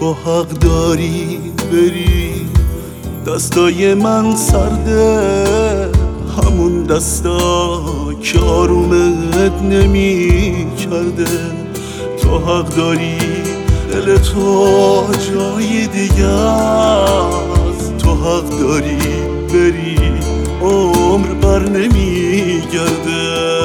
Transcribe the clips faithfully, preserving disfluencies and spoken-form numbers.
تو حق داری بری، دستای من سرده، همون دستا که آرومت نمی کرده. تو حق داری دل تو جای دیگه است، تو حق داری بری عمر بر نمی گرده.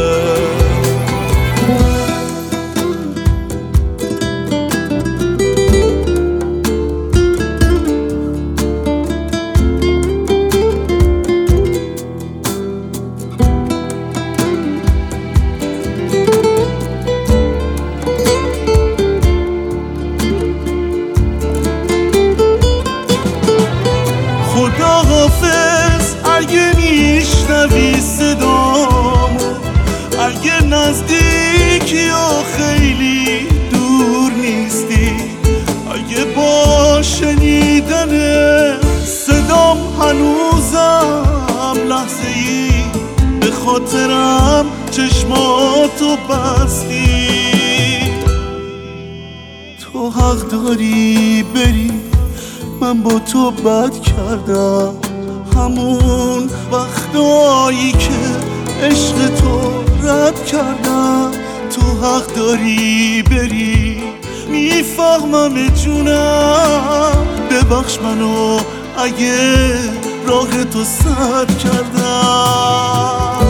خدا حافظ اگه میشنوی صدامو، اگه نزدیکی یا خیلی دور نیستی، اگه با شنیدن صدام هنوزم لحظه ای به خاطرم چشماتو بستی. تو حق داری بری، من با تو بد کردم، همون وقتایی که عشق تو رد کردم. تو حق داری بری، میفهمم جونم، ببخش منو اگه راه تو سد کردم.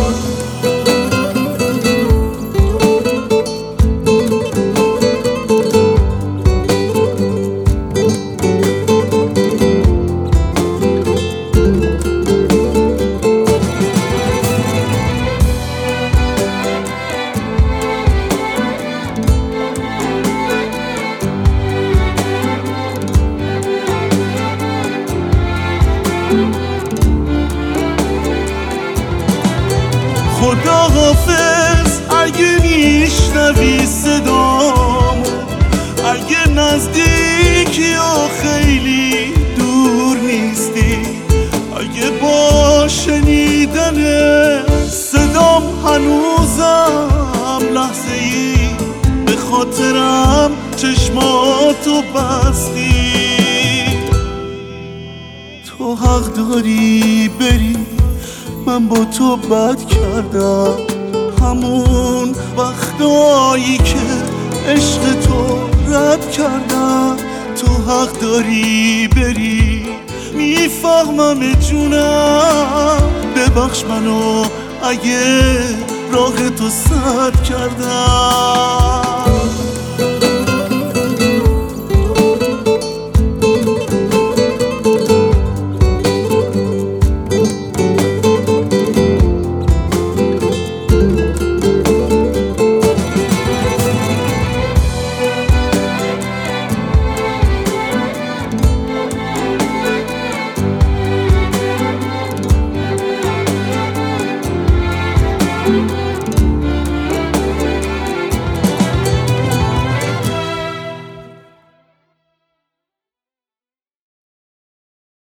خدا حافظ اگه میشنوی صدامو، اگه نزدیکی یا خیلی دور نیستی، اگه با شنیدن صدام هنوزم لحظه ای به خاطرم چشماتو بستی. تو حق داری بری، من با تو بد کردم، همون وقتایی که عشق تو رد کردم. تو حق داری بری، میفهمم جونم، ببخش منو اگه راه تو سد کردم.